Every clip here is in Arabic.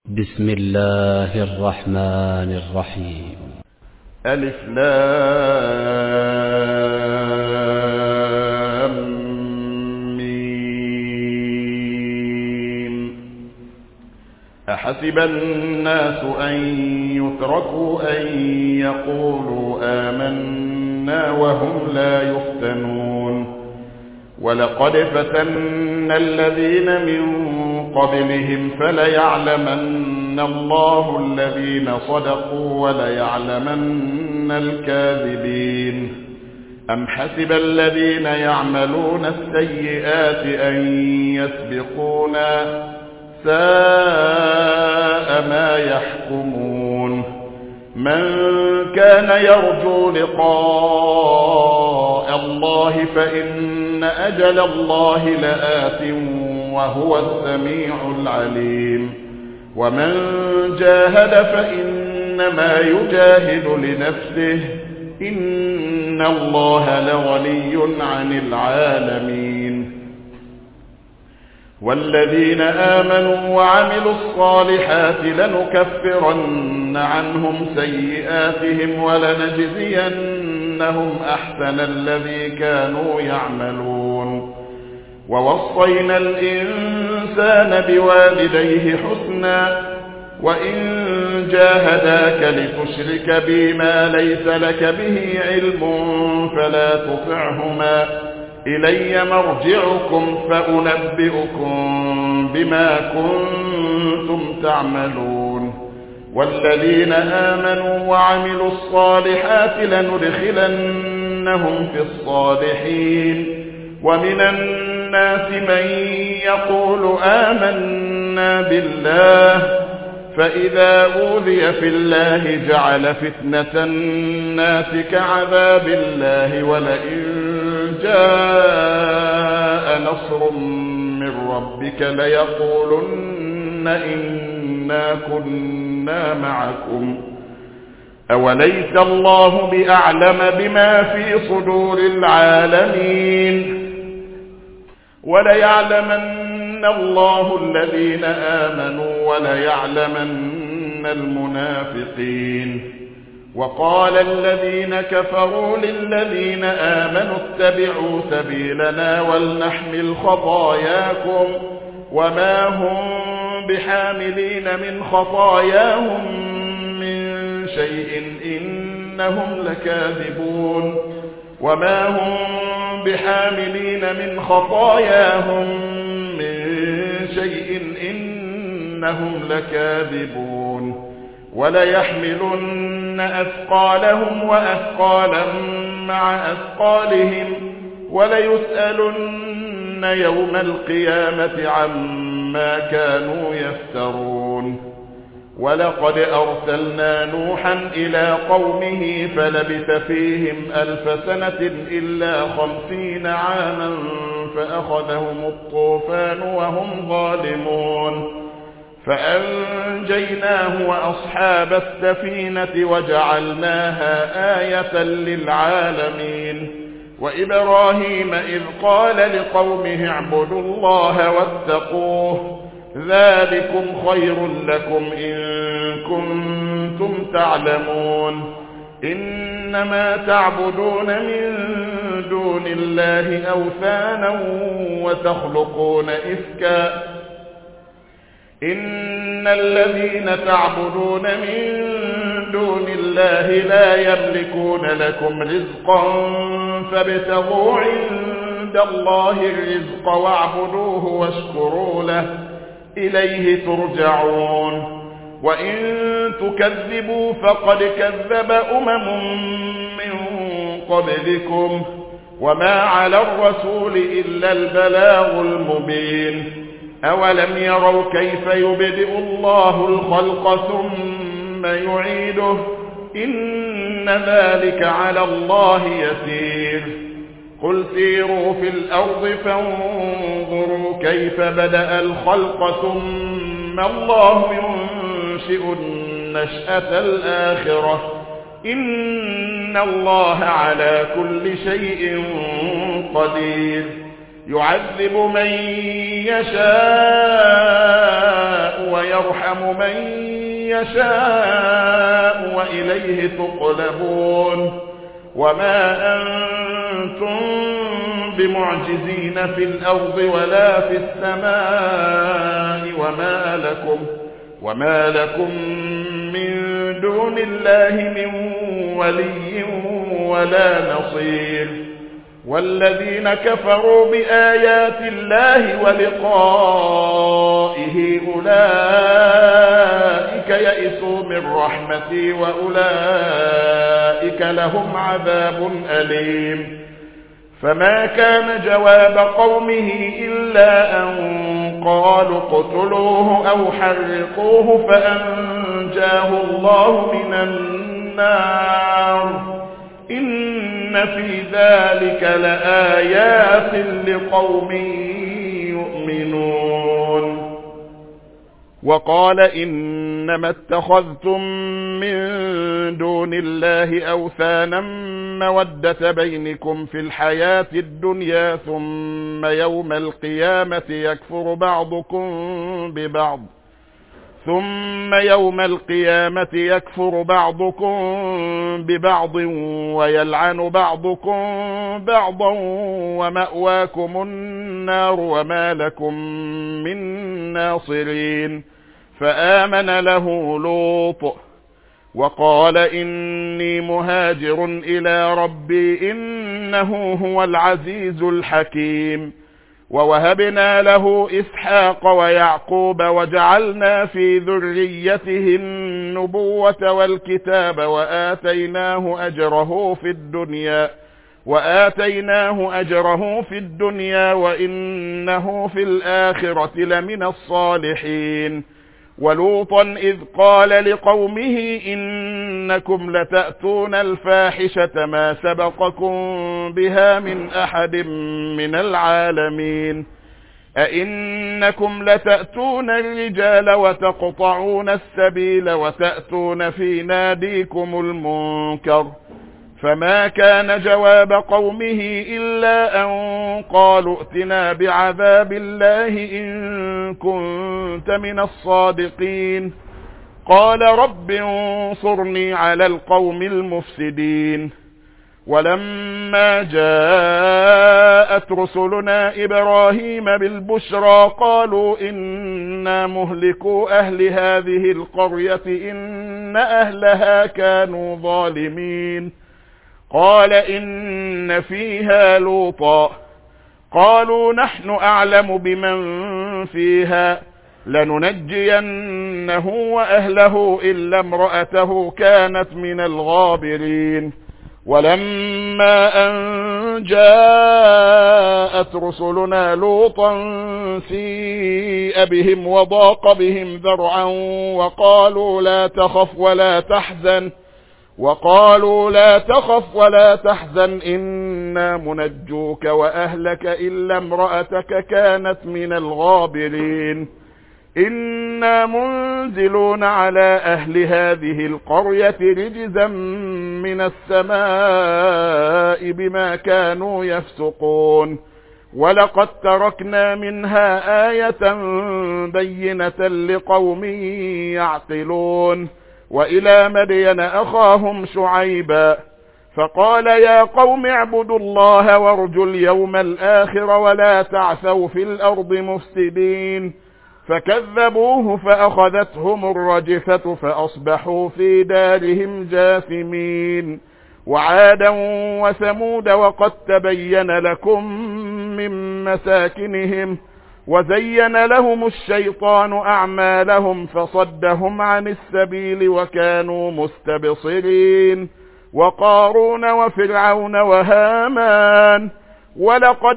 بسم الله الرحمن الرحيم. ألف لام ميم. أحسب الناس أن يتركوا أن يقولوا آمنا وهم لا يفتنون. ولقد فتنا الذين من قبلهم فليعلمن الله الذين صدقوا وليعلمن الكاذبين. أم حسب الذين يعملون السيئات أن يسبقونا ساء ما يحكمون. من كان يرجو لقاء الله فإن أجل الله لآت وهو السميع العليم. ومن جاهد فإنما يجاهد لنفسه إن الله لغني عن العالمين. والذين آمنوا وعملوا الصالحات لنكفرن عنهم سيئاتهم ولنجزينهم أحسن الذي كانوا يعملون. ووصينا الإنسان بوالديه حسنا وإن جاهداك لتشرك بي ما ليس لك به علم فلا تطعهما إلي مرجعكم فأنبئكم بما كنتم تعملون. والذين آمنوا وعملوا الصالحات لندخلنهم في الصالحين. ومن الناس من يقول آمنا بالله فإذا أوذي في الله جعل فتنة الناس كعذاب الله ولئن جاء نصر من ربك ليقولن إنا كنا معكم أوليس الله بأعلم بما في صدور العالمين. وليعلمن الله الذين آمنوا وليعلمن المنافقين. وقال الذين كفروا للذين آمنوا اتبعوا سبيلنا ولنحمل خطاياكم وما هم بحاملين من خطاياهم من شيء إنهم لكاذبون. وما هم بحاملين من خطاياهم من شيء إنهم لكاذبون. وليحملن أثقالهم وأثقالا مع أثقالهم وليسألن يوم القيامة عما كانوا يفترون. ولقد أرسلنا نوحا إلى قومه فلبث فيهم 1000 سنة إلا 50 عاما فأخذهم الطوفان وهم ظالمون. فأنجيناه وأصحاب السفينة وجعلناها آية للعالمين. وإبراهيم إذ قال لقومه اعبدوا الله واتقوه ذلكم خير لكم إن كنتم تعلمون. إنما تعبدون من دون الله أوثانا وتخلقون إفكا. إن الذين تعبدون من دون الله لا يملكون لكم رزقا فابتغوا عند الله الرزق واعبدوه واشكروا له إليه ترجعون. وإن تكذبوا فقد كذب من قبلكم وما على الرسول إلا البلاغ المبين. أولم يروا كيف يبدئ الله الخلق ثم يعيده إن ذلك على الله يسير. قل سيروا في الأرض فانظروا كيف بدأ الخلق ثم الله ينشئ النشأة الآخرة إن الله على كل شيء قدير. يعذب من يشاء ويرحم من يشاء وإليه تقلبون وما أنتم بمعجزين في الأرض ولا في السماء وما لكم من دون الله من ولي ولا نصير والذين كفروا بآيات الله ولقائه أولئك يئسوا من رحمتي وأولئك لهم عذاب أليم فما كان جواب قومه إلا أن قالوا اقتلوه أو حرقوه فأنجاه الله من النار إن في ذلك لآيات لقوم يؤمنون وقال إنما اتخذتم من دون الله أوثانا مودة بينكم في الحياة الدنيا ثم يوم القيامة يكفر بعضكم ببعض ويلعن بعضكم بعضا ومأواكم النار وما لكم من ناصرين فآمن له لوط وقال إني مهاجر إلى ربي إنه هو العزيز الحكيم ووهبنا له إسحاق ويعقوب وجعلنا في ذريته النبوة والكتاب وآتيناه أجره في الدنيا وإنه في الآخرة لمن الصالحين ولوطا إذ قال لقومه إنكم لتأتون الفاحشة ما سبقكم بها من أحد من العالمين أئنكم لتأتون الرجال وتقطعون السبيل وتأتون في ناديكم المنكر فما كان جواب قومه إلا أن قالوا ائتنا بعذاب الله إن كنت من الصادقين قال رب انصرني على القوم المفسدين ولما جاءت رسلنا إبراهيم بالبشرى قالوا إنا مهلكو أهل هذه القرية إن أهلها كانوا ظالمين قال إن فيها لوطا قالوا نحن أعلم بمن فيها لننجينه وأهله إلا امرأته كانت من الغابرين ولما أن جاءت رسلنا لوطا سيء بهم وضاق بهم ذرعا وقالوا لا تخف ولا تحزن إنا منجوك وأهلك إلا امرأتك كانت من الغابرين إنا منزلون على أهل هذه القرية رجزا من السماء بما كانوا يفسقون ولقد تركنا منها آية بينة لقوم يعقلون وإلى مدين أخاهم شعيبا فقال يا قوم اعبدوا الله وارجوا اليوم الآخر ولا تعثوا في الأرض مفسدين فكذبوه فأخذتهم الرجفة فأصبحوا في دارهم جاثمين وعادا وثمود وقد تبين لكم من مساكنهم وزين لهم الشيطان أعمالهم فصدهم عن السبيل وكانوا مستبصرين وقارون وفرعون وهامان ولقد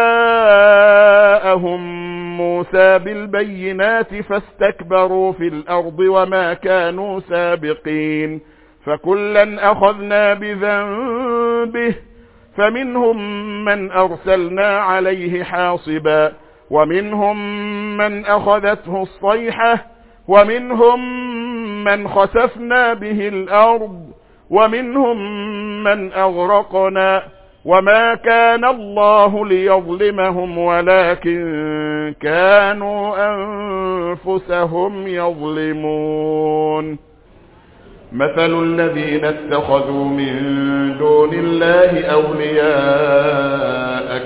جاءهم موسى بالبينات فاستكبروا في الأرض وما كانوا سابقين فكلا أخذنا بذنبه فمنهم من أرسلنا عليه حاصبا ومنهم من أخذته الصيحة ومنهم من خسفنا به الأرض ومنهم من أغرقنا وما كان الله ليظلمهم ولكن كانوا أنفسهم يظلمون. مثل الذين اتخذوا من دون الله أولياء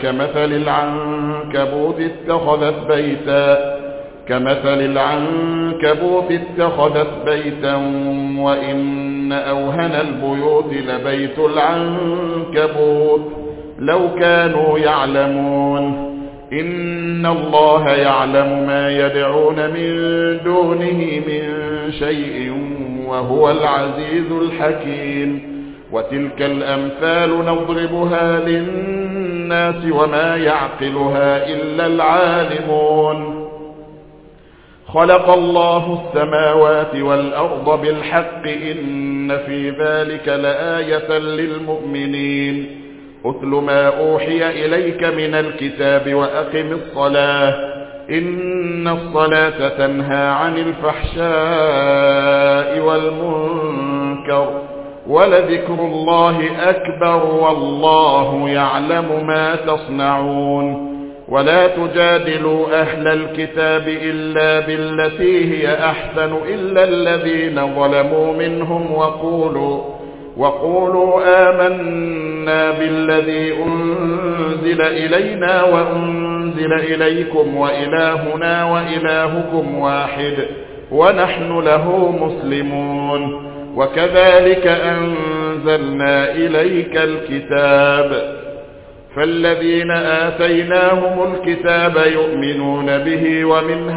كمثل العنكبوت اتخذت بيتا وإن أوهن البيوت لبيت العنكبوت لو كانوا يعلمون. إن الله يعلم ما يدعون من دونه من شيء وهو العزيز الحكيم. وتلك الأمثال نضربها للناس وما يعقلها إلا العالمون. خلق الله السماوات والأرض بالحق إن في ذلك لآية للمؤمنين. أتل ما أوحي إليك من الكتاب وأقم الصلاة إن الصلاة تنهى عن الفحشاء والمنكر ولذكر الله أكبر والله يعلم ما تصنعون. ولا تجادلوا أهل الكتاب إلا بالتي هي أحسن إلا الذين ظلموا منهم وقولوا آمنا بالذي أنزل إلينا وأنزل إليكم وإلهنا وإلهكم واحد ونحن له مسلمون. وكذلك أنزلنا إليك الكتاب فالذين آتيناهم الكتاب يؤمنون به ومن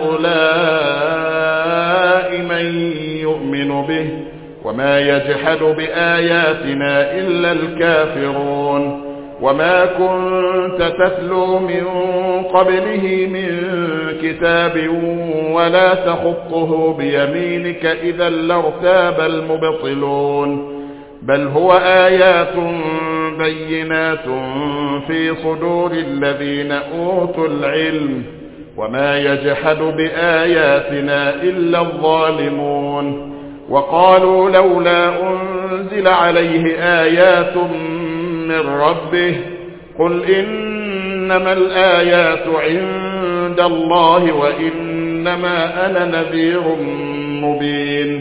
هؤلاء من يؤمن به وما يجحد بآياتنا إلا الكافرون. وما كنت تتلو من قبله من كتاب ولا تخطه بيمينك إذا لارتاب المبطلون. بل هو آيات بينات في صدور الذين أوتوا العلم وما يجحد بآياتنا إلا الظالمون. وقالوا لولا أنزل عليه آيات من ربه قل إنما الآيات عند الله وإنما أنا نذير مبين.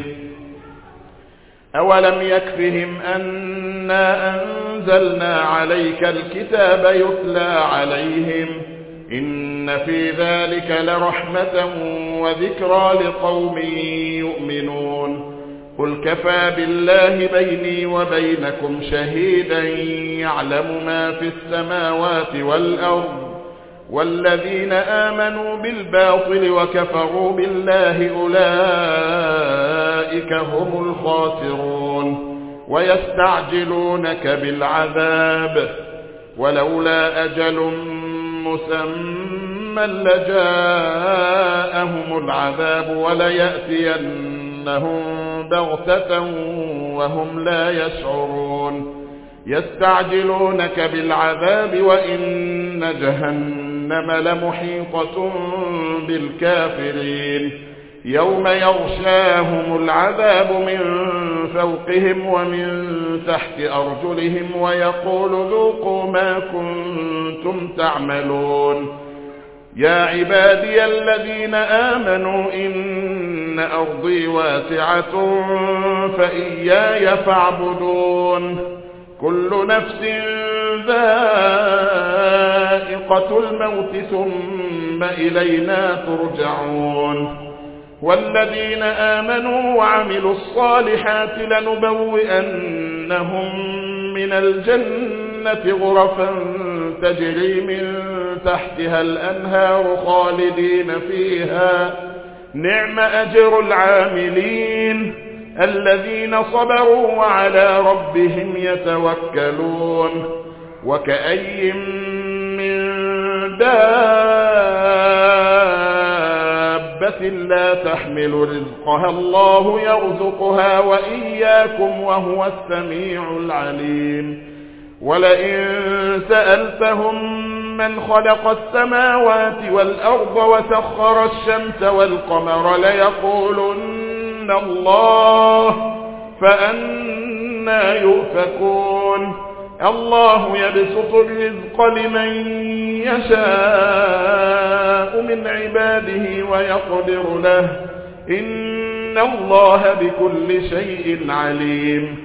أولم يكفهم أنا أنزلنا عليك الكتاب يتلى عليهم إن في ذلك لرحمة وذكرى لقوم يؤمنون. قل كفى بالله بيني وبينكم شهيدا يعلم ما في السماوات والأرض والذين آمنوا بالباطل وكفروا بالله أولئك هم الخاسرون. ويستعجلونك بالعذاب ولولا أجل مسمى لجاءهم العذاب وليأتينهم بغتة وهم لا يشعرون. يستعجلونك بالعذاب وإن جهنم لمحيطة بالكافرين. يوم يغشاهم العذاب من فوقهم ومن تحت أرجلهم ويقول ذوقوا ما كنتم تعملون. يا عبادي الذين آمنوا إن أرضي واسعة فإياي فاعبدون. كل نفس ذائقة الموت ثم إلينا ترجعون. والذين آمنوا وعملوا الصالحات لنبوئنهم من الجنة غرفا تجري من تحتها الأنهار خالدين فيها نعم أجر العاملين الذين صبروا وعلى ربهم يتوكلون. وكأي من دابة لا تحمل رزقها الله يرزقها وإياكم وهو السميع العليم. ولئن سألتهم من خلق السماوات والأرض وسخر الشمس والقمر ليقولن الله فأنى يؤفكون. الله يبسط الرزق لمن يشاء من عباده ويقدر له إن الله بكل شيء عليم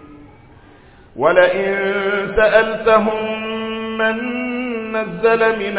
ولئن سألتهم من نزل من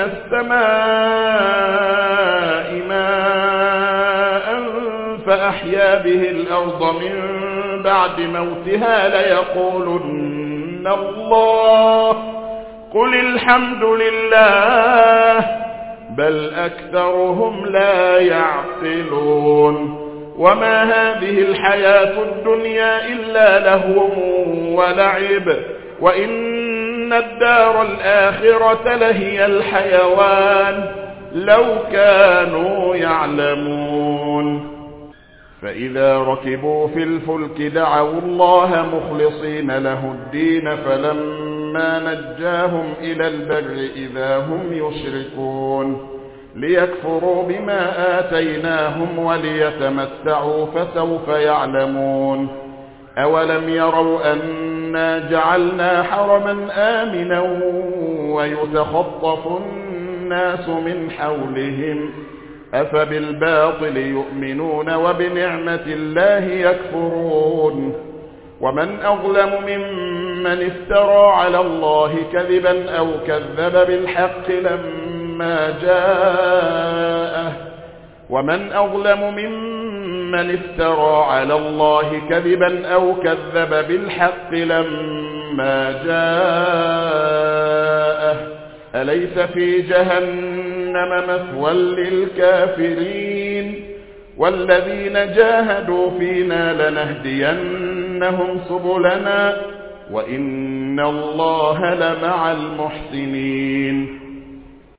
السماء ماء فأحيا به الأرض من بعد موتها ليقولن الله قل الحمد لله بل أكثرهم لا يعقلون وما هذه الحياة الدنيا إلا لهو ولعب وإن الدار الآخرة لهي الحيوان لو كانوا يعلمون فإذا ركبوا في الفلك دعوا الله مخلصين له الدين فلما نجاهم إلى البر إذا هم يشركون ليكفروا بما آتيناهم وليتمتعوا فسوف يعلمون أولم يروا أنا جعلنا حرما آمنا ويتخطف الناس من حولهم أفبالباطل يؤمنون وبنعمة الله يكفرون ومن أظلم ممن افترى على الله كذبا أو كذب بالحق لما جاءه ومن أظلم ممن افترى على الله كذبا أو كذب بالحق لما جاءه أليس في جهنم مثوى للكافرين والذين جاهدوا فينا لنهدينهم سبلنا وإن الله لمع المحسنين